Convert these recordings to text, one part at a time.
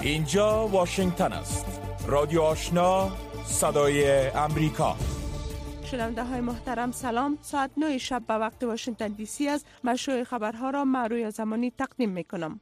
اینجا واشنگتن است. رادیو آشنا، صدای امریکا. شنونده های محترم سلام. ساعت 9 شب به وقت واشنگتن دی سی است. مشروع خبرها را مروی زمانی تقدیم می کنم.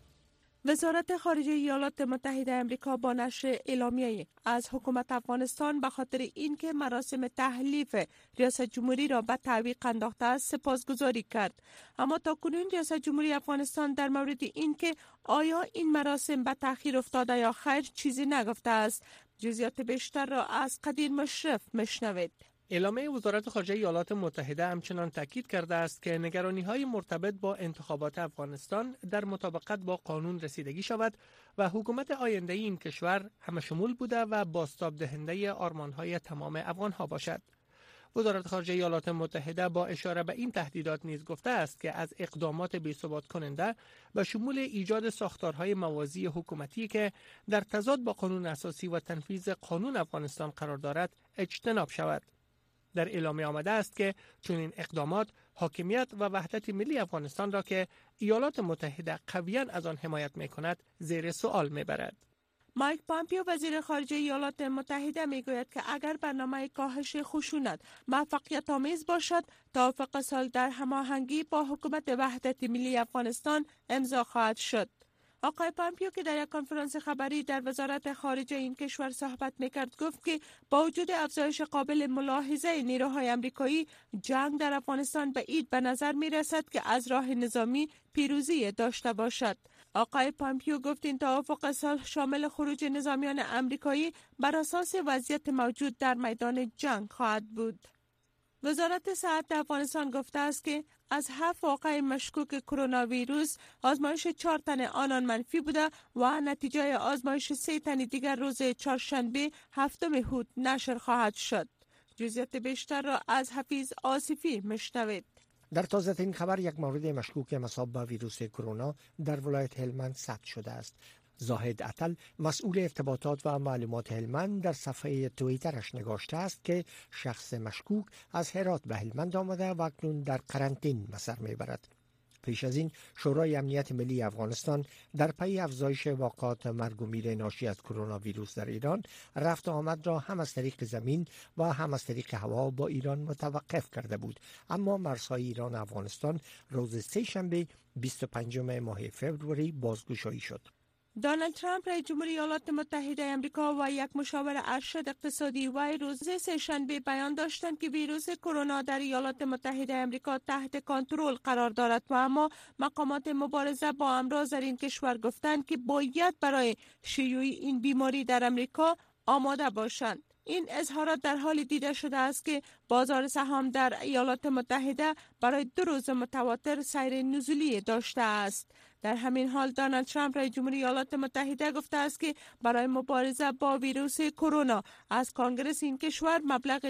وزارت خارجه ایالات متحده آمریکا با نشر اعلامیه‌ای از حکومت افغانستان به خاطر اینکه مراسم تحلیف ریاست جمهوری را به تعویق انداخته است سپاسگزاری کرد. اما تاکنون ریاست جمهوری افغانستان در مورد اینکه آیا این مراسم به تأخیر افتاده یا خیر چیزی نگفته است. جزئیات بیشتر را از قدیر مشرف میشنوید. اعلامیه وزارت خارجه ایالات متحده همچنان تاکید کرده است که نگرانی‌های مرتبط با انتخابات افغانستان در مطابقت با قانون رسیدگی شود و حکومت آینده این کشور همه‌شمول بوده و بازتاب دهنده آرمان‌های تمام افغان‌ها باشد. وزارت خارجه ایالات متحده با اشاره به این تهدیدات نیز گفته است که از اقدامات بی‌ثبات کننده به شمول ایجاد ساختارهای موازی حکومتی که در تضاد با قانون اساسی و تنفیذ قانون افغانستان قرار دارد اجتناب شود. در اعلامیه آمده است که چنین اقدامات حاکمیت و وحدت ملی افغانستان را که ایالات متحده قویاً از آن حمایت می‌کند زیر سوال می‌برد. مایک پامپیو وزیر خارجه ایالات متحده میگوید که اگر برنامه کاهش خشونت موفقیت آمیز باشد، توافق صلح در هماهنگی با حکومت وحدت ملی افغانستان امضا خواهد شد. آقای پامپیو که در یک کنفرانس خبری در وزارت خارجه این کشور صحبت میکرد گفت که با وجود افزایش قابل ملاحظه نیروهای آمریکایی، جنگ در افغانستان بعید به نظر میرسد که از راه نظامی پیروزی داشته باشد. آقای پامپیو گفت این توافق صلح شامل خروج نظامیان آمریکایی بر اساس وضعیت موجود در میدان جنگ خواهد بود. وزارت صحت افغانستان گفته است که از 7 واقعه مشکوک کرونا ویروس آزمایش 4 تن آنان منفی بوده و نتیجه آزمایش 3 تن دیگر روز چهارشنبه 7 هوت نشر خواهد شد. جزئیات بیشتر را از حفیظ آصفی میشنوید. در تازه‌ترین خبر یک مورد مشکوک مصاب به ویروس کرونا در ولایت هلمند ثبت شده است. زاهد عطل مسئول ارتباطات و معلومات هلمند در صفحه توییترش نگاشته است که شخص مشکوک از هرات به هلمند آمده و اکنون در قرنطین به سر میبرد. پیش از این شورای امنیت ملی افغانستان در پی افزایش واقعات مرگ و میر ناشی از کرونا ویروس در ایران رفت آمد را هم از طریق زمین و هم از طریق هوا با ایران متوقف کرده بود، اما مرزهای ایران و افغانستان روز سه‌شنبه 25 ماه فوریه بازگشایی شد. دونالد ترامپ رئیس جمهور ایالات متحده آمریکا و یک مشاور ارشد اقتصادی وی روز سه‌شنبه بیان داشتند که ویروس کرونا در ایالات متحده آمریکا تحت کنترل قرار دارد و اما مقامات مبارزه با امراض در این کشور گفتند که باید برای شیوع این بیماری در آمریکا آماده باشند. این اظهارات در حال دیده شده است که بازار سهام در ایالات متحده برای 2 روز متواتر سیر نزولی داشته است. در همین حال دونالد ترامپ رئیس جمهور ایالات متحده گفته است که برای مبارزه با ویروس کرونا از کنگره این کشور مبلغ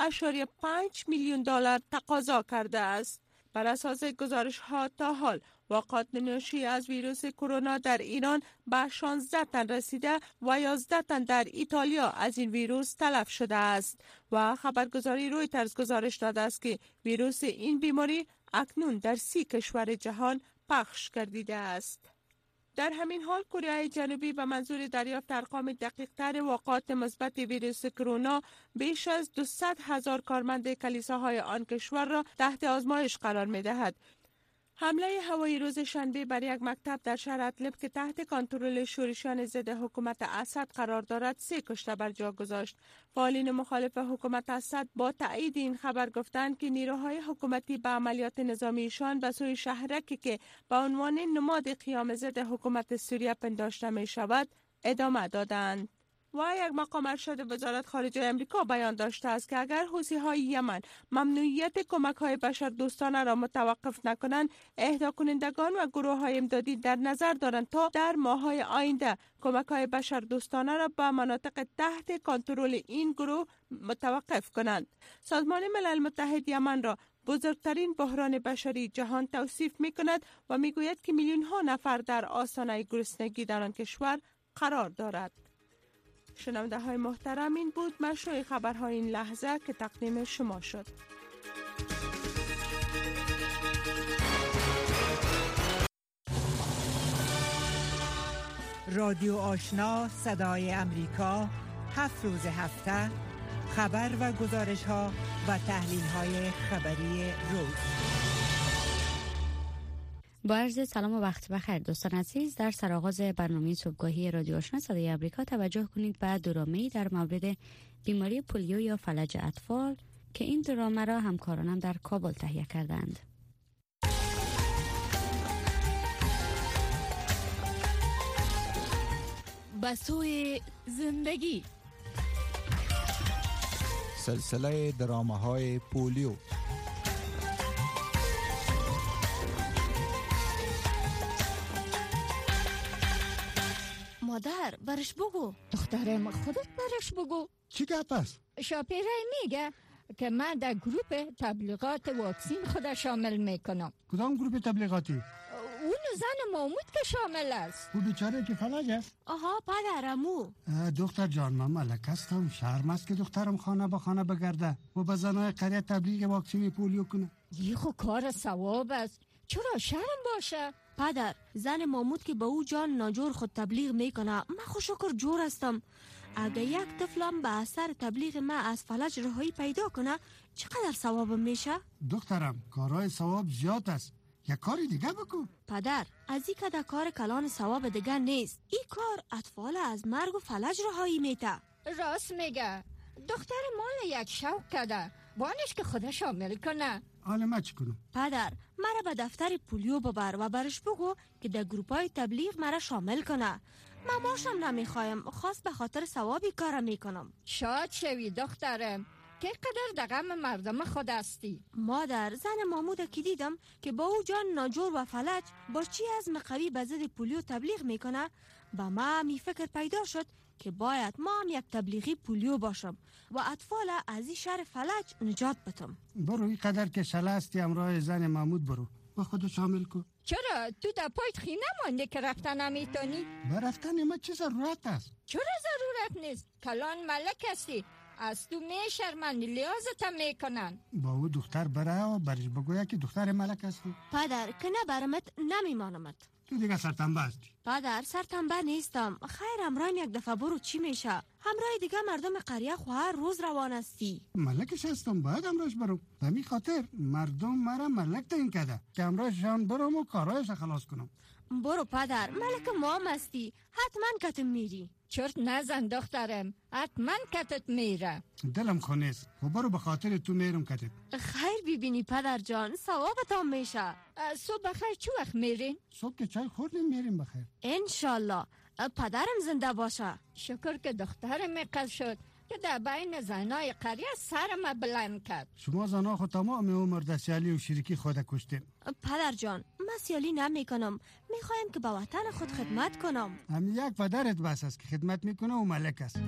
2.5 میلیون دلار تقاضا کرده است. بر اساس گزارش ها تا حال واقعات ناشی از ویروس کرونا در ایران به 16 تن رسیده و 11 تن در ایتالیا از این ویروس تلف شده است و خبرگزاری رویترز گزارش داده است که ویروس این بیماری اکنون در 30 کشور جهان پخش گردیده است. در همین حال کره جنوبی به منظور دریافت ارقام دقیق‌تر واقعات مثبت ویروس کرونا بیش از 200,000 کارمند کلیساهای آن کشور را تحت آزمایش قرار می‌دهد. حمله هوایی روز شنبه بر یک مکتب در شهر ادلب که تحت کنترل شورشیان ضد حکومت اسد قرار دارد 3 کشته بر جا گذاشت. فعالین مخالف حکومت اسد با تایید این خبر گفتند که نیروهای حکومتی به عملیات نظامیشان به سوی شهرکی که به عنوان نماد قیام ضد حکومت سوریه پنداشته می شود ادامه دادند. و یک مقام ارشد وزارت خارجه آمریکا بیان داشته است که اگر حوثی‌های یمن ممنوعیت کمک‌های بشردوستانه را متوقف نکنند، اهدا کنندگان و گروه‌های امدادی در نظر دارند تا در ماه‌های آینده کمک‌های بشردوستانه را به مناطق تحت کنترل این گروه متوقف کنند. سازمان ملل متحد یمن را بزرگترین بحران بشری جهان توصیف می‌کند و می‌گوید که میلیون‌ها نفر در آستانه گرسنگی در آن کشور قرار دارد. شنونده های محترم، این بود مشروع خبرهای این لحظه که تقدیم شما شد. رادیو آشنا صدای امریکا 7 روز هفته خبر و گزارش ها و تحلیل های خبری روز. با عرض سلام و وقت بخیر دوستان عزیز، در سرآغاز برنامه صبحگاهی رادیو آشنا صدای امریکا توجه کنید به درامه‌ای در مورد بیماری پولیو یا فلج اطفال که این درامه را همکارانم در کابل تهیه کردند. به سوی زندگی، سلسله درامه‌های پولیو. مادر برش بگو. دخترم خودت برش بگو. چی گپ است؟ شاپیره میگه که من در گروپ تبلیغات واکسین خود شامل میکنم. کدام گروپ تبلیغاتی؟ اون زن مامود که شامل است. او بیچاره که فلج است؟ آها پدرمو. دختر جان، من ملک هستم. شرم است که دخترم خانه به خانه بگرده و به زنای قریه تبلیغ واکسین پولیو کنه. یه خو کار ثواب است، چرا شرم باشه؟ پدر، زن مامود که به او جان ناجور خود تبلیغ میکنه، من خوشکر جور هستم. اگه یک طفلم به اثر تبلیغ من از فلج رهایی پیدا کنه، چقدر ثواب میشه؟ دخترم، کارهای ثواب زیاد است. یک کاری دیگه بکن. پدر، از این که کار کلان ثواب دیگه نیست. این کار اطفال از مرگ و فلج رهایی میته. راست میگه. دختر مال یک شوق کده، بانش که خودش شامل کنه. حالا من چی کنم؟ پدر، مرا به دفتر پولیو ببر و برش بگو که در گروپای تبلیغ مرا شامل کنه. من ماشم نمیخوایم، خاص به خاطر ثوابی کار میکنم. شاد شوی دخترم که قدر دغم مردم خود هستی. مادر، زن مامود که دیدم که با او جان ناجور و فلج با چی عزم قوی به ضد پولیو تبلیغ میکنه، با ما می فکر پیدا شد که باید ما هم یک تبلیغی پولیو باشم و اطفال از این شر فلج نجات بدم. برو این قدر که شله هستی همراه زن محمود برو با خود شامل کن. چرا تو در پایت خی نمانده که رفتن نمیتونی؟ به رفتن ما چه ضرورت است؟ چرا ضرورت نیست؟ کلان ملک هستی، از تو میشرمن، لیازت میکنن. با او دختر بره و برش بگویا که دختر ملک هستی. پدر، که نبرمت نمیمانمت. تو دیگه سرتنبه هستی. پدر، سرتنبه نیستم. خیر همراهیم یک دفعه برو چی میشه؟ همراه دیگه مردم قریه خواهر روز روان هستی. ملکش هستم، باید همراهش برم. به می خاطر مردم مرا ملک تعیین کرده که همراهشان برم و کارهایش خلاص کنم. برو پدر، ملک ما هم هستی، حتما کتم میری. چرت نزن دخترم، حتما کتت میره. دلم خونیست و برو به خاطر تو میرم کتت. خیر ببینی پدر جان، ثوابت هم میشه. صبح بخیر چه وقت میرین؟ صبح که چای خوردیم میریم بخیر. انشالله. پدرم زنده باشه. شکر که دخترم میقل شد که در بین زنای قریه سرم بلند کرد. شما زنها خود تمام عمر در سیالی و شریکی خود کشتین. پدر جان، من سیالی نمی کنم، میخوایم که به وطن خود خدمت کنم. هم یک پدرت بس است که خدمت میکنه و ملک است.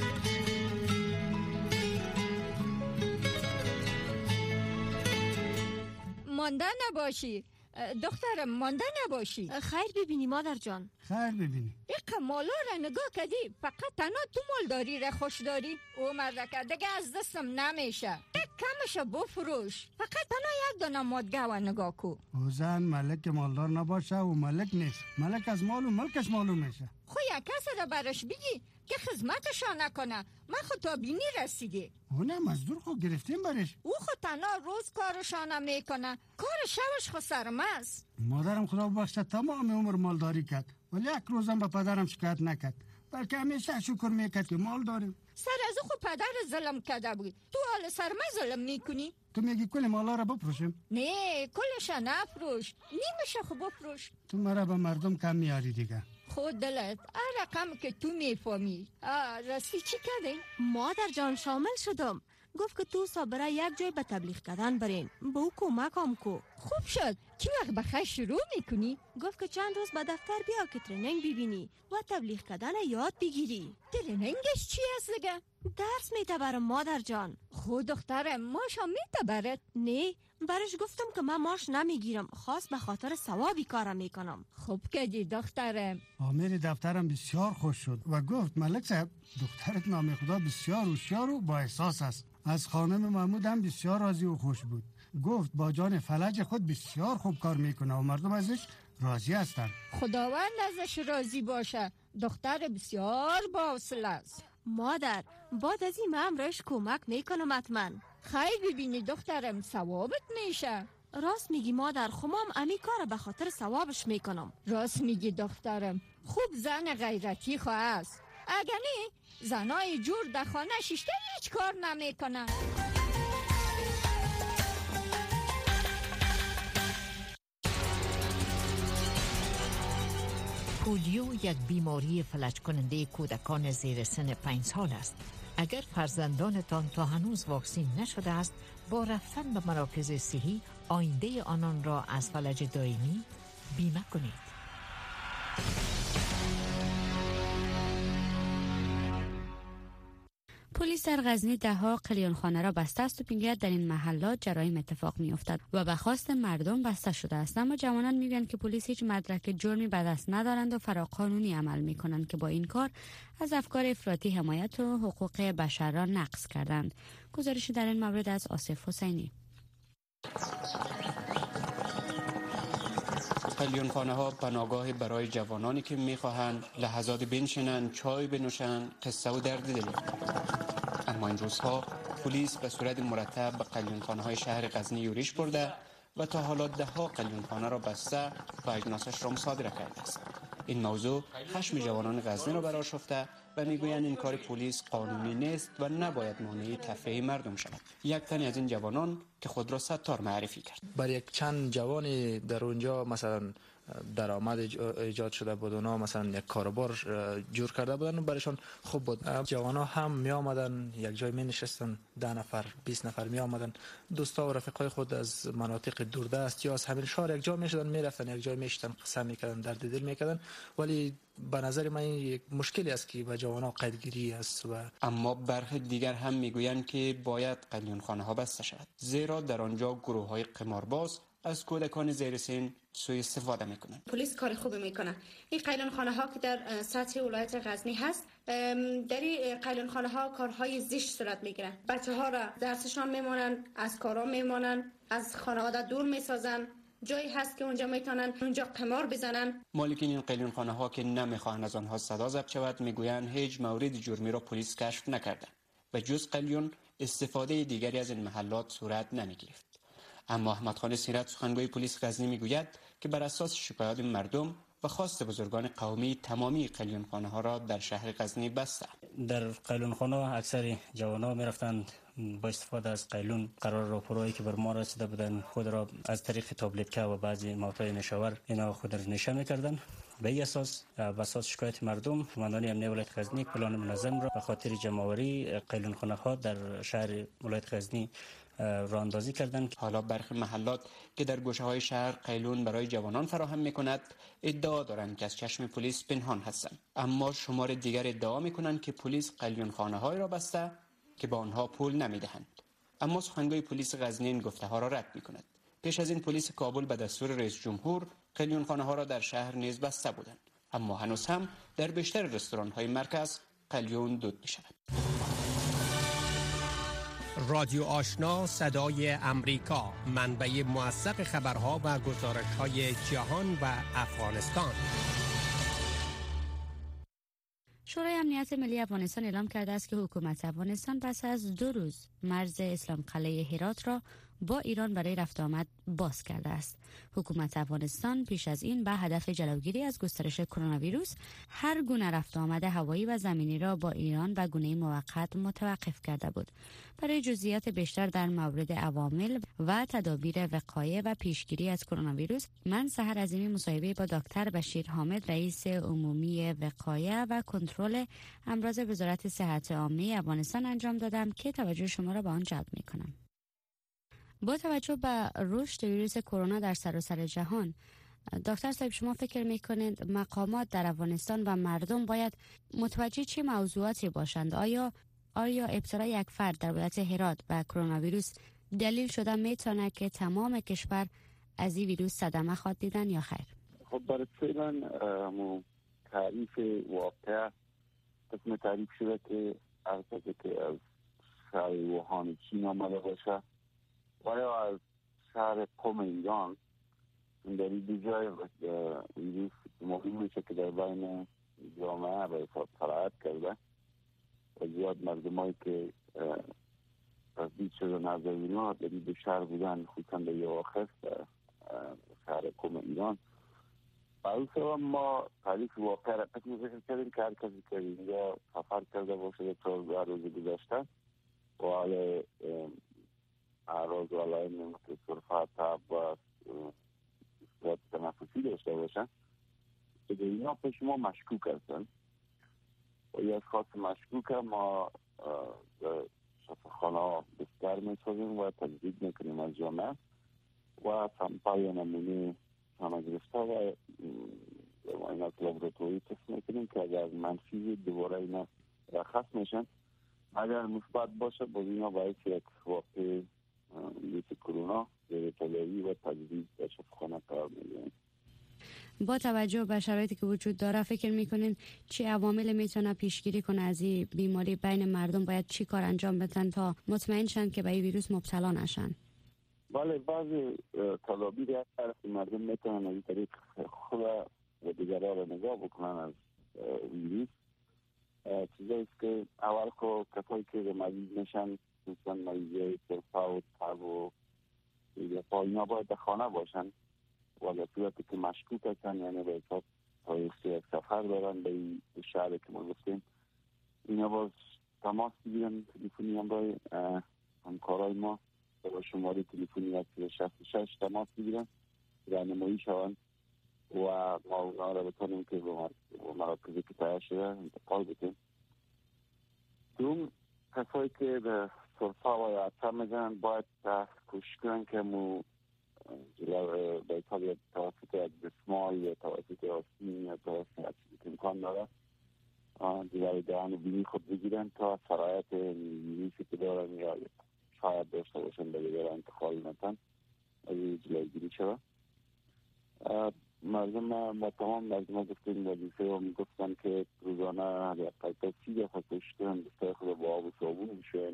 مانده نباشی دخترم، مانده نباشی. خیر ببینی مادر جان. خیر ببینی. یک مالا را نگاه کردی، فقط تنها تو مالداری را خوش داری. او مردکه دیگه از دستم نمیشه. یک کمش بفروش، فقط تنها یک دانه مادگه و نگاه کو. او زن ملک مالدار نباشه و ملک نیست. ملک از مال و ملکش معلوم میشه. خو یک کس را برش بگی که خدمتشان نکنه. من خود تا بینی رسیده. اونه مزدور خود گرفتیم برش. او خود تنها روز کارشان میکنه، کار شبش خود سرم است. مادرم خدا ببخشد تمام عمر مالداری کرد ولی یک روزم به پدرم شکایت نکرد، بلکه همیشه شکر میکرد که مال داریم. سر از خود پدر ظلم کرده بود، تو حال سر من ظلم میکنی؟ تو میگی کل مالا را بفروشیم؟ نه، کلش نفروش، نیمش خود بفروش. تو مرا به مردم کم میاری دیگه. خود دلت هر رقم که تو میفهمی. راستی چی کردی؟ مادر جان شامل شدم. گفت که تو صابره یک جای به تبلیغ کردن برین، به او کمکم کو. خوب شد. چی وقت بخیر شروع میکنی؟ گفت که چند روز به دفتر بیا که ترنینگ ببینی و تبلیغ کردن یاد بگیری. ترنینگش چی است دیگه؟ درس میتبرم مادر جان. خود دخترم ماشا میتبرد؟ نه، برش گفتم که من ماش نمیگیرم، خاص به خاطر ثوابی کارم میکنم. خوب کردی دخترم. آمیر دفترم بسیار خوش شد و گفت ملک صاحب دخترت نام خدا بسیار هوشیار و با احساس است. از خانم محمود هم بسیار راضی و خوش بود. گفت با جان فلج خود بسیار خوب کار میکنه و مردم ازش راضی هستند. خداوند ازش راضی باشه. دختر بسیار باوصله است. مادر، بعد از این من امرش کمک میکنم حتما. خیلی ببینی دخترم ثوابت میشه. راست میگی مادر، خمام امی کار به خاطر ثوابش میکنم. راست میگی دخترم، خوب زن غیرتی خواه است. اگه نه زنای جور در خانه شیشته هیچ کار نمیکنن. پولیو یک بیماری فلج کننده کودکان زیر سن 5 سال است. اگر فرزندانتان تا هنوز واکسین نشده است، با رفتن به مراکز صحی آینده آنان را از فلج دائمی بیمه کنید. پلیس در غزنی ده‌ها قلیانخانه را بسته است و می‌گوید در این محلات جرایم اتفاق می‌افتد و به خواست مردم بسته شده است. اما جوانان می‌گویند که پلیس هیچ مدرک جرمی به دست ندارند و فراقانونی عمل می‌کنند که با این کار از افکار افراطی حمایت و حقوق بشر را نقض کردند. گزارشی در این مورد از آصف حسینی. قلیانخانه ها پناهگاه برای جوانانی که می‌خواهند لحظات بنشینند، چای بنوشند، قصه و درد دل. اما این روزها پلیس به صورت مرتب به قلیانخانه های شهر غزنی یورش برده و تا حالا ده‌ها قلیانخانه را بسته و اجناسش را مصادره کرده است. این موضوع خشم جوانان غزنی را برآشفته و میگویند این کار پلیس قانونی نیست و نباید مانع تفریح مردم شود. یک تن از این جوانان که خود را ستار معرفی کرد. برای یک چند جوانی در اونجا مثلا درآمد ایجاد شده بود، اونا مثلا یک کاروبار جور کرده بودن و برایشان خوب بود. جوانا هم می آمدن یک جای می نشستن، 10 نفر 20 نفر می آمدن، دوستا و رفیقای خود از مناطق دوردست یا از همین شهر یک جا می شدن، می رفتن یک جای می شدن، قسم می کردن، درد دل می کردن. ولی به نظر من یک مشکلی است که به جوانا قیدگیری است. و اما برخی دیگر هم میگویند که باید قلیانخانه ها بسته شود، زیرا در آنجا گروه های قمارباز از کودکان زیر سن سوء استفاده میکنند. پلیس کار خوبی میکنه. این قلیانخانه ها که در سطح ولایت غزنی هست، در این قلیانخانه ها کارهای زشت صورت میگیره. بچه ها را درسشان میمونن، از کارا میمونن، از خانواده دور میسازن. جایی هست که اونجا میتونن اونجا قمار بزنن. مالکین این قلیانخانه ها که نمیخواهند از آنها صدا ضبط شود میگویند هیچ مورد جرمی را پلیس کشف نکرده و جز قلیون استفاده دیگری از این محلات صورت نمیگرفت. اما احمد خان سیرت سخنگوی پلیس غزنی میگوید که بر اساس شکایات مردم و خواست بزرگان قومی تمامی قلیانخانه ها را در شهر غزنی بسته. در قلیانخانه اکثر جوانان میرفتند با استفاده از قیلون قرار راهپروایی که بر ما رسیده بودند خود را از طریق تابلتکه و بعضی موتور نشاور اینا خود را نشه میکردند. به این اساس شکایت مردم قماندانی امنیت ولایت غزنی پلان منظم را به خاطر جمع‌آوری قلیانخانه ها در شهر ولایت غزنی راه اندازی کردند. حالا برخی محلات که در گوشه های شهر قیلون برای جوانان فراهم میکند ادعا دارند که از چشم پلیس پنهان هستند، اما شمار دیگر ادعا میکنند که پلیس قلیانخانه های را بسته که با آنها پول نمیدهند. اما سخنگوی پلیس غزنی این گفته ها را رد میکند. پیش از این پلیس کابل به دستور رئیس جمهور قلیانخانه ها را در شهر نیز بسته بودند، اما هنوز هم در بیشتر رستوران های مرکز قلیون دود میشود. رادیو آشنا صدای امریکا، منبع موثق خبرها و گزارش‌های جهان و افغانستان. شورای امنیت ملی افغانستان اعلام کرده است که حکومت افغانستان پس از 2 روز مرز اسلام قلعه هرات را با ایران برای رفت آمد باز کرده است. حکومت افغانستان پیش از این به هدف جلوگیری از گسترش کرونا ویروس هر گونه رفت آمد هوایی و زمینی را با ایران به گونه موقت متوقف کرده بود. برای جزئیات بیشتر در مورد عوامل و تدابیر وقایع و پیشگیری از کرونا ویروس، من سحر عظیمی مصاحبه با دکتر بشیر حامد، رئیس عمومی وقایع و کنترل امراض وزارت صحت عامه افغانستان انجام دادم که توجه شما را به آن جلب می‌کنم. با توجه به رشد ویروس کرونا در سراسر جهان، دکتر صاحب شما فکر میکنید مقامات در افغانستان و مردم باید متوجه چه موضوعاتی باشند؟ آیا ابتلا یک فرد در ولایت هرات به کرونا ویروس دلیل شده میتونه که تمام کشور از این ویروس صدمه خواد دیدن یا خیر؟ خب برای فعلا تعریف واقع قسم تعریف شده که ارتباطی که از شهر ووهان چین آمده باشه و یا از شهر قم ایران در این جای ویروس مهم میشه که در بین جامعه به حساب سرایت کرده و زیاد مردمایی که تزدید شدن از اینا در این شهر بودن، خصوصا در یواخص شهر کم ایران. برای سبب ما تعریف واقع را قسم ذکر کردیم که هر کسی که اینجا سفر کرده باشه 4 روز گذشته و حال اعراض و علائم مثل سرفه، تب و اصلاحات تنفسی داشته باشن که در اینا پیش ما مشکوک هستن و یه اشخاص مشکوک ما شفاخانه ها بستر میسازیم و تجدید میکنیم از جامعه و سمپای نمونه همه گرفته و معاینات لابراتوری تست میکنیم که اگر منفی دوباره اینا رخص میشن، اگر مثبت باشه باز اینا باید یک واقع ویروس کرونا زیر طلایی و تجدید به شفاخانه قرار میگیریم. با توجه به شرایطی که وجود داره فکر میکنین چی عوامل میتونه پیشگیری کنه از این بیماری؟ بین مردم باید چی کار انجام بدن تا مطمئن شن که به این ویروس مبتلا نشن؟ بله، بعضی تدابیر هست که مردم میتونن از این طریق خود و دیگرها را نگاه بکنن از ویروس. چیزایی که اول که کسایی که مریض میشن، خصوصا مریضی سرفه و تب و اینا باید در خانه باشن و در صورتی که مشکوک هستن، یعنی به حساب تاریخ یک سفر دارن به این شهر که ما گفتیم، اینا باز تماس بگیرن تلفنی هم برای همکارای ما با شماره تلفنی 66 تماس بگیرن راهنمایی شون و ما اونا را بتونیم که به مراکزی که تایید شده انتقال بدیم. دوم، کسایی که به سرفه و عطسه میزنن باید کوشش کنن که به حساب توسط یک دستمال یا توسط آستین یا توسط چیزی که امکان داره جلوی دهان و بینی خود بگیرن تا سرایت ویروسی که دارن یا شاید داشته باشن به دیگر انتقال نتن از جلوگیری شده. ما تمام مردم گفتیم وظیفه و میگفتن که روزانه حداقل 30 دفعه کوشش کنن دستای خود با آب و صابون بشوین،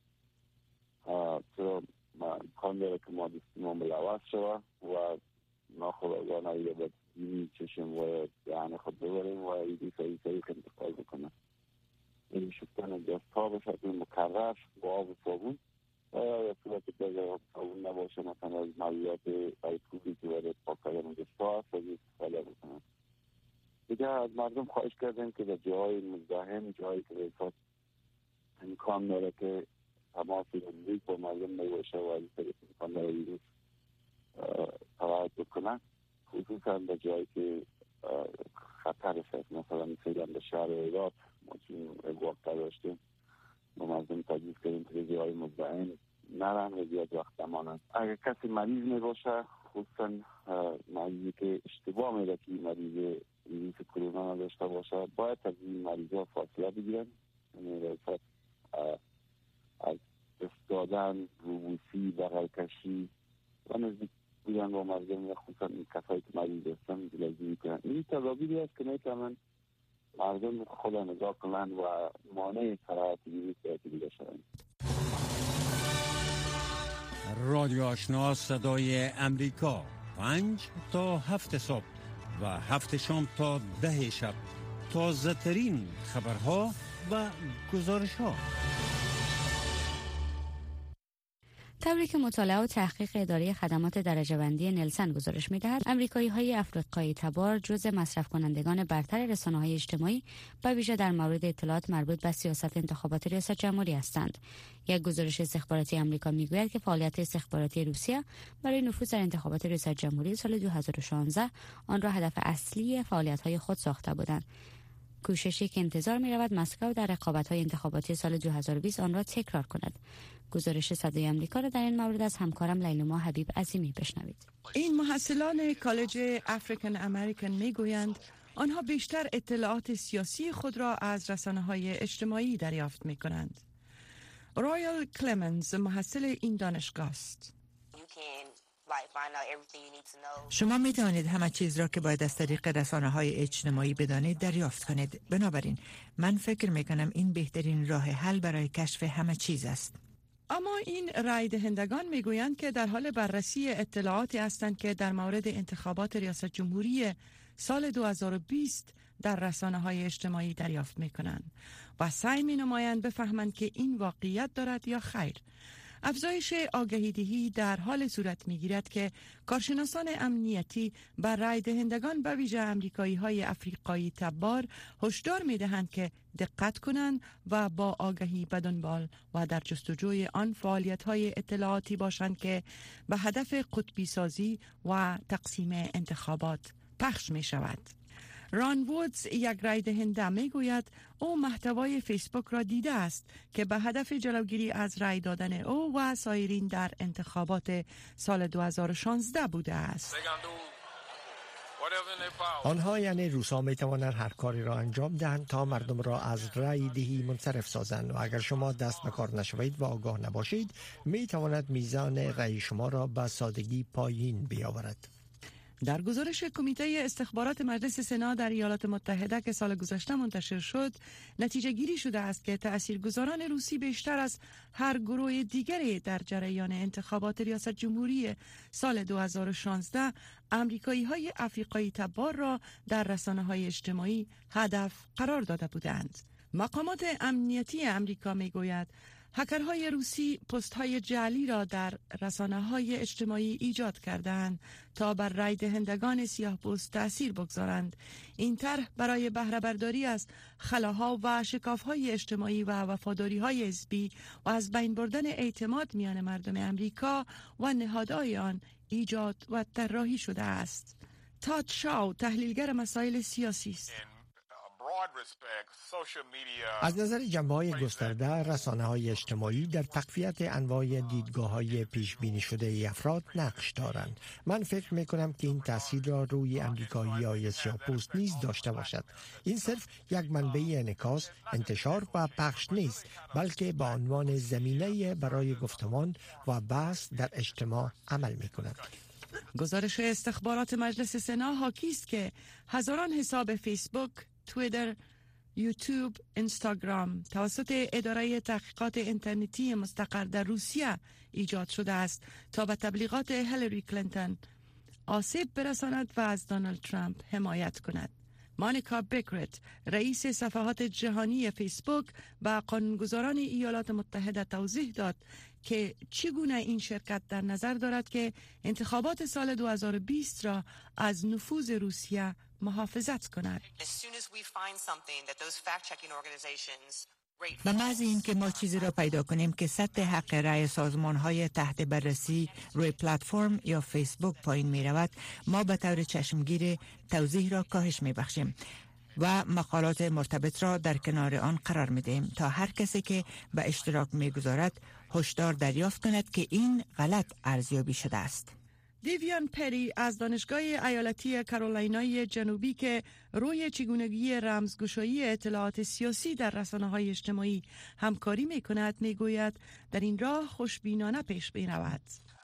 چرا امکان داره که ما دستیمون ملوث شود و ناخودآگاه یا باید بینی چشم و دهن خود ببریم و ایدی سریع انتقال بکنن. این شکتن دستها به شکل مکرر با آب و صابون و یا صورت که صابون نباشه مثلا از ملیات ایکوبی که باید پاک کردن دستها هست از استفاده بکنن. دیگه از مردم خواهش کردیم که در جاهای مزدحم، جایی که به حساب امکان داره که تماس نزدیک با مردم نباشه و از طریق امکان داره ویروس تبعیت بکنن، خصوصا در جایی که خطر هست، مثلا مثلا در شهر ایرات ما چون واقع داشتیم ما مردم تجویز کردیم که جای مزدحم نرن و زیاد وقت بمانند. اگر کسی مریض میباشه، خصوصا مریضی که اشتباه میده که مریض ویروس کرونا نداشته باشه، باید از این مریضا فاصله بگیرن، یعنی از دادن، روبوسی، بغل کشی و نزدیک بودن با مردم و خصوصا کسایی که مریض هستن جلوگیری کنن. این تدابیری است که میتونن مردم خود نگاه کنن و مانع سرایت ویروس دیده شوند. رادیو آشنا صدای امریکا 5 تا 7 صبح و 7 شام تا 10 شب، تازه ترین خبرها و گزارش ها. طوری که مطالعه و تحقیق اداره خدمات درجه بندی نلسن گزارش می‌دهد، آمریکایی‌های افریقایی تبار جزء مصرف کنندگان برتر رسانه‌های اجتماعی به ویژه در مورد اطلاعات مربوط به سیاست انتخابات ریاست جمهوری هستند. یک گزارش استخباراتی آمریکا میگوید که فعالیت استخباراتی روسیه برای نفوذ در انتخابات ریاست جمهوری سال 2016 آن را هدف اصلی فعالیت‌های خود ساخته بودند. کوششی که انتظار می‌رود مسکو در رقابت‌های انتخاباتی سال 2020 آن را تکرار کند. گزارش صدای آمریکا را در این مورد از همکارم لیلما حبیب عظیمی بشنوید. این محصلان کالج افریکن امریکن میگویند آنها بیشتر اطلاعات سیاسی خود را از رسانه‌های اجتماعی دریافت می‌کنند. رایل کلمنز محصل این دانشگاه است. شما می توانید همه چیز را که باید از طریق رسانه‌های اجتماعی بدانید دریافت کنید. بنابراین من فکر می کنم این بهترین راه حل برای کشف همه چیز است. اما این رای دهندگان میگویند که در حال بررسی اطلاعاتی هستند که در مورد انتخابات ریاست جمهوری سال 2020 در رسانه‌های اجتماعی دریافت می‌کنند و سعی می‌نمایند بفهمند که این واقعیت دارد یا خیر. افزایش آگاهی‌دهی در حال صورت می‌گیرد که کارشناسان امنیتی بر رای دهندگان به ویژه آمریکایی‌های افریقایی تبار هشدار می‌دهند که دقت کنند و با آگاهی به دنبال و در جستجوی آن فعالیت‌های اطلاعاتی باشند که به هدف قطبی سازی و تقسیم انتخابات پخش می‌شود. ران وودز یک رای دهنده می گوید او محتوای فیسبوک را دیده است که به هدف جلوگیری از رای دادن او و سایرین در انتخابات سال 2016 بوده است. آنها یعنی روسا می توانند هر کاری را انجام دهند تا مردم را از رای دهی منصرف سازند و اگر شما دست به کار نشوید و آگاه نباشید می تواند میزان رای شما را به سادگی پایین بیاورد. در گزارش کمیته استخبارات مجلس سنا در ایالات متحده که سال گذشته منتشر شد، نتیجه گیری شده است که تاثیرگذاران روسی بیشتر از هر گروه دیگری در جریان انتخابات ریاست جمهوری سال 2016 آمریکایی‌های افریقایی تبار را در رسانه‌های اجتماعی هدف قرار داده بودند. مقامات امنیتی آمریکا می‌گوید هکرهای روسی پست‌های جعلی را در رسانه‌های اجتماعی ایجاد کردند تا بر رای دهندگان سیاه‌پوست تأثیر بگذارند. این طرح برای بهره برداری از خلاها و شکاف‌های اجتماعی و وفاداری‌های حزبی و از بین بردن اعتماد میان مردم آمریکا و نهادهای آن ایجاد و طراحی شده است. تاد شاو تحلیلگر مسائل سیاسی است. از نظر جنبه‌های گسترده، رسانه‌های اجتماعی در تقویت انواع دیدگاه‌های پیش بینی شده افراد نقش دارند. من فکر می‌کنم که این تاثیر را روی آمریکایی‌های سیاه‌پوست نیز داشته باشد. این صرف یک منبع انعکاس، انتشار و پخش نیست، بلکه به عنوان زمینه برای گفتمان و بحث در اجتماع عمل می‌کند. گزارش استخبارات مجلس سنا حاکی است که هزاران حساب فیسبوک، توییتر، یوتیوب، اینستاگرام توسط اداره تحقیقات اینترنتی مستقر در روسیه ایجاد شده است تا به تبلیغات هیلاری کلینتون آسیب برساند و از دونالد ترامپ حمایت کند. مانیکا بکرت، رئیس صفحات جهانی فیسبوک، به قانونگذاران ایالات متحده توضیح داد که چگونه این شرکت در نظر دارد که انتخابات سال 2020 را از نفوذ روسیه محافظت کند. به محض این که ما چیزی را پیدا کنیم که سطح حق رأی سازمان‌های تحت بررسی روی پلتفرم یا فیسبوک پایین می رود، ما به طور چشمگیر توضیح را کاهش می بخشیم و مقالات مرتبط را در کنار آن قرار می دهیم تا هر کسی که به اشتراک می گذارد هشدار دریافت کند که این غلط ارزیابی شده است. دیویان پری از دانشگاه ایالتی کارولینای جنوبی که روی چگونگی رمزگشایی اطلاعات سیاسی در رسانه‌های اجتماعی همکاری می‌کند می‌گوید در این راه خوشبینانه پیش برود.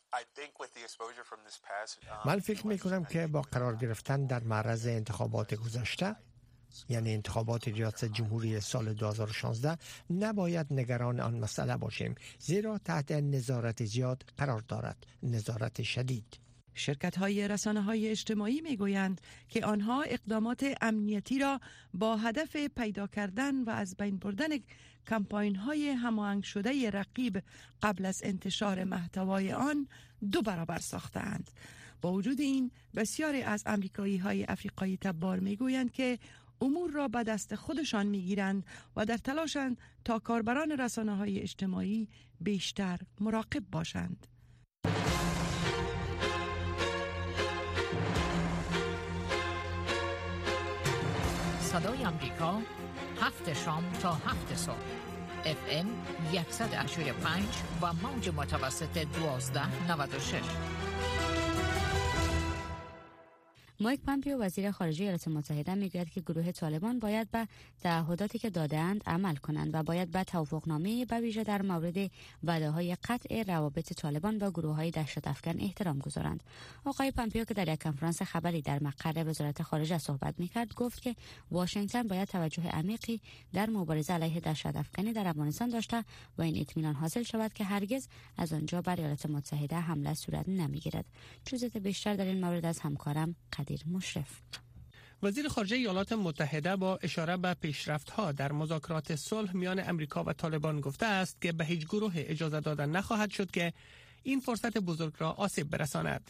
من فکر می‌کنم که با قرار گرفتن در معرض انتخابات گذشته، یعنی انتخابات ریاست جمهوری سال 2016، نباید نگران آن مسئله باشیم، زیرا تحت نظارت زیاد قرار دارد، نظارت شدید. شرکت‌های رسانه‌های اجتماعی می‌گویند که آنها اقدامات امنیتی را با هدف پیدا کردن و از بین بردن کمپاین‌های هماهنگ شده رقیب قبل از انتشار محتوای آن 2 برابر ساختند. با وجود این، بسیاری از آمریکایی‌های افریقایی تبار می‌گویند که امور را به دست خودشان می‌گیرند و در تلاشند تا کاربران رسانه‌های اجتماعی بیشتر مراقب باشند. صدای آمریکا 7 شام تا 7 صبح FM 100.5 و موج متوسط 1296. مایک پامپیو وزیر خارجه ایالات متحده میگوید که گروه طالبان باید به تعهداتی که داده‌اند عمل کنند و باید به توافقنامه به ویژه در مورد وعده‌های قطع روابط طالبان با گروه‌های دهشت افکن احترام گذارند. آقای پامپیو که در یک کنفرانس خبری در مقر وزارت خارجه صحبت می‌کرد گفت که واشنگتن باید توجه عمیقی در مبارزه علیه دهشت افکنی در افغانستان داشته و این اطمینان حاصل شود که هرگز از آنجا بر ایالات متحده حمله صورت نمی‌گیرد. جزئیات بیشتر در این مورد از همکارم قدیر مشرف. وزیر خارجه ایالات متحده با اشاره به پیشرفت‌ها در مذاکرات صلح میان امریکا و طالبان گفته است که به هیچ گروه اجازه دادن نخواهد شد که این فرصت بزرگ را آسیب برساند.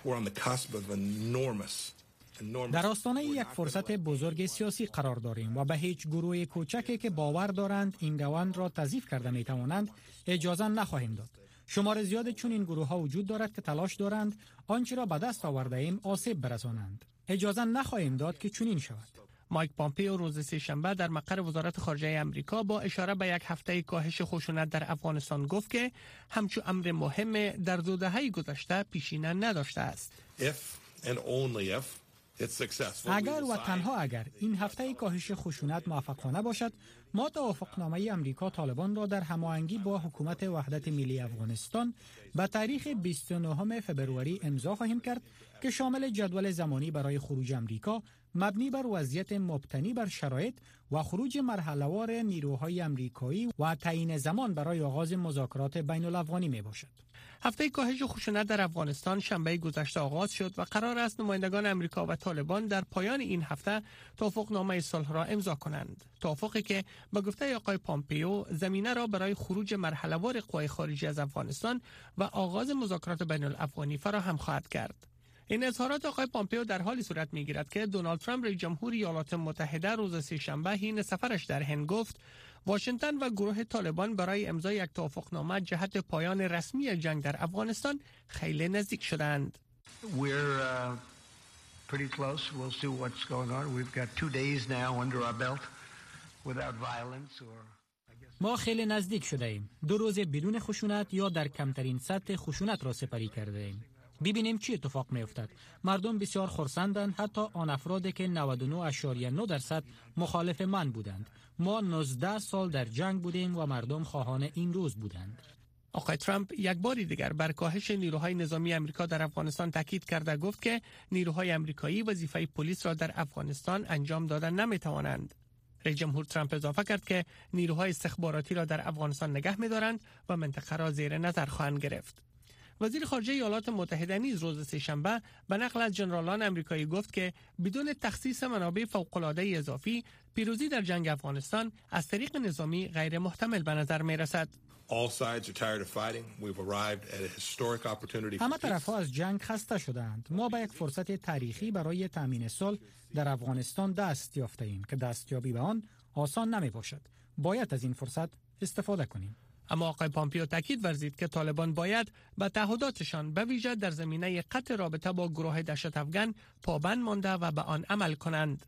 در آستانه یک فرصت بزرگ سیاسی قرار داریم و به هیچ گروه کوچکی که باور دارند این روند را تضعیف کرده می توانند اجازه نخواهیم داد. شمار زیاد چون این گروه ها وجود دارد که تلاش دارند آنچه را به دست آورده ایم آسیب برسانند. اجازه نخواهیم داد که چنین شود. مایک پامپیو روز سه‌شنبه در مقر وزارت خارجه آمریکا با اشاره به یک هفته کاهش خشونت در افغانستان گفت که همچون امر مهم در دو دهه گذشته پیشینه نداشته است. اگر و تنها اگر این هفته کاهش خشونت موفقانه باشد، ما توافقنامه امریکا طالبان را در هماهنگی با حکومت وحدت ملی افغانستان به تاریخ 29 فبروری امضا خواهیم کرد که شامل جدول زمانی برای خروج امریکا مبنی بر وضعیت مبتنی بر شرایط و خروج مرحله‌وار نیروهای امریکایی و تعیین زمان برای آغاز مذاکرات بین الافغانی می باشد. هفته کاهش خشونت در افغانستان شنبه گذشته آغاز شد و قرار است نمایندگان امریکا و طالبان در پایان این هفته توافقنامه صلح را امضا کنند. توافقی که به گفته آقای پامپیو زمینه را برای خروج مرحله‌وار قوای خارجی از افغانستان و آغاز مذاکرات بین الافغانی فراهم خواهد کرد. این اظهارات آقای پامپیو در حالی صورت می‌گیرد که دونالد ترامپ رئیس جمهور ایالات متحده روز سه‌شنبه حین سفرش در هند گفت واشنگتن و گروه طالبان برای امضای یک توافقنامه جهت پایان رسمی جنگ در افغانستان خیلی نزدیک شدند. ما خیلی نزدیک شده ایم. 2 روز بدون خشونت یا در کمترین سطح خشونت را سپری کرده ایم. ببینیم چی اتفاق می افتد. مردم بسیار خرسندند، حتی آن افرادی که 99.9% مخالف من بودند. ما 19 سال در جنگ بودیم و مردم خواهان این روز بودند. آقای ترامپ یک بار دیگر بر کاهش نیروهای نظامی امریکا در افغانستان تاکید کرده گفت که نیروهای امریکایی وظیفه پلیس را در افغانستان انجام دادن نمی توانند. رئیس جمهور ترامپ اضافه کرد که نیروهای استخباراتی را در افغانستان نگه می دارند و منطقه را زیر نظر خواهند گرفت. وزیر خارجه ایالات متحده نیز روز سه‌شنبه به نقل از ژنرالان آمریکایی گفت که بدون تخصیص منابع فوق‌العاده اضافی پیروزی در جنگ افغانستان از طریق نظامی غیر محتمل به نظر می رسد. همه طرف‌ها از جنگ خسته شدند. ما به یک فرصت تاریخی برای تامین صلح در افغانستان دست یافته‌ایم که دستیابی به آن آسان نمی باشد. باید از این فرصت استفاده کنیم. اما آقای پامپیو تاکید ورزید که طالبان باید به تعهداتشان به ویژه در زمینه قطع رابطه با گروه دهشت افغان پابند مانده و به آن عمل کنند.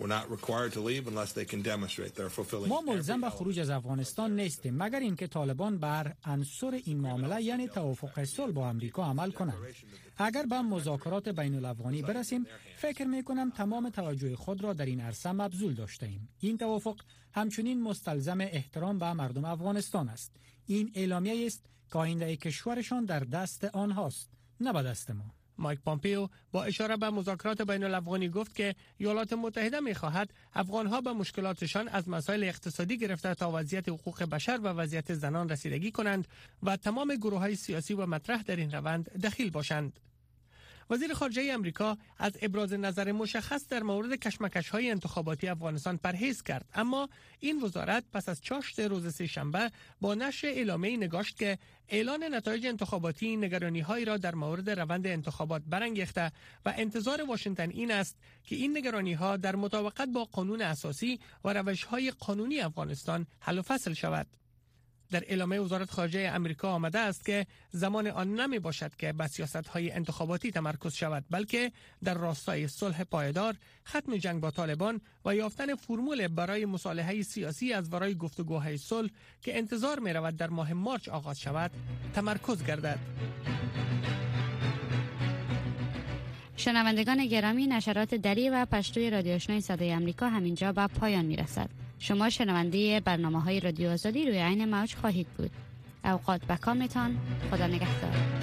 ما ملزم به خروج از افغانستان نیستیم مگر اینکه طالبان بر عنصر این معامله یعنی توافق صلح با امریکا عمل کنند. اگر به مذاکرات بین الافغانی برسیم فکر می کنم تمام توجه خود را در این عرصه مبذول داشته ایم. این توافق همچنین مستلزم احترام به مردم افغانستان است. این اعلامیه است که آینده کشورشان در دست آنهاست، نه به دست ما. مایک پامپیو با اشاره به مذاکرات بین الافغانی گفت که ایالات متحده می‌خواهد افغان‌ها به مشکلاتشان از مسائل اقتصادی گرفته تا وضعیت حقوق بشر و وضعیت زنان رسیدگی کنند و تمام گروه‌های سیاسی و مطرح در این روند دخیل باشند. وزیر خارجه امریکا از ابراز نظر مشخص در مورد کشمکش‌های انتخاباتی افغانستان پرهیز کرد، اما این وزارت پس از چاشت روز سه‌شنبه با نشر اعلامیه‌ای نگاشت که اعلان نتایج انتخاباتی نگرانی‌هایی را در مورد روند انتخابات برانگیخته و انتظار واشنگتن این است که این نگرانی‌ها در مطابقت با قانون اساسی و روش‌های قانونی افغانستان حل و فصل شود. در اعلامیه وزارت خارجه امریکا آمده است که زمان آن نمی باشد که به سیاست‌های انتخاباتی تمرکز شود، بلکه در راستای صلح پایدار، ختم جنگ با طالبان و یافتن فرمول برای مصالحه سیاسی از ورای گفتگوهای صلح که انتظار می رود در ماه مارچ آغاز شود، تمرکز گردد. شنوندگان گرامی، نشرات دری و پشتوی رادیو آشنای صدای آمریکا همینجا به پایان میرسد. شما شنونده برنامه‌های رادیو آزادی روی عین موج خواهید بود. اوقات بکامتان. خدا نگهدار.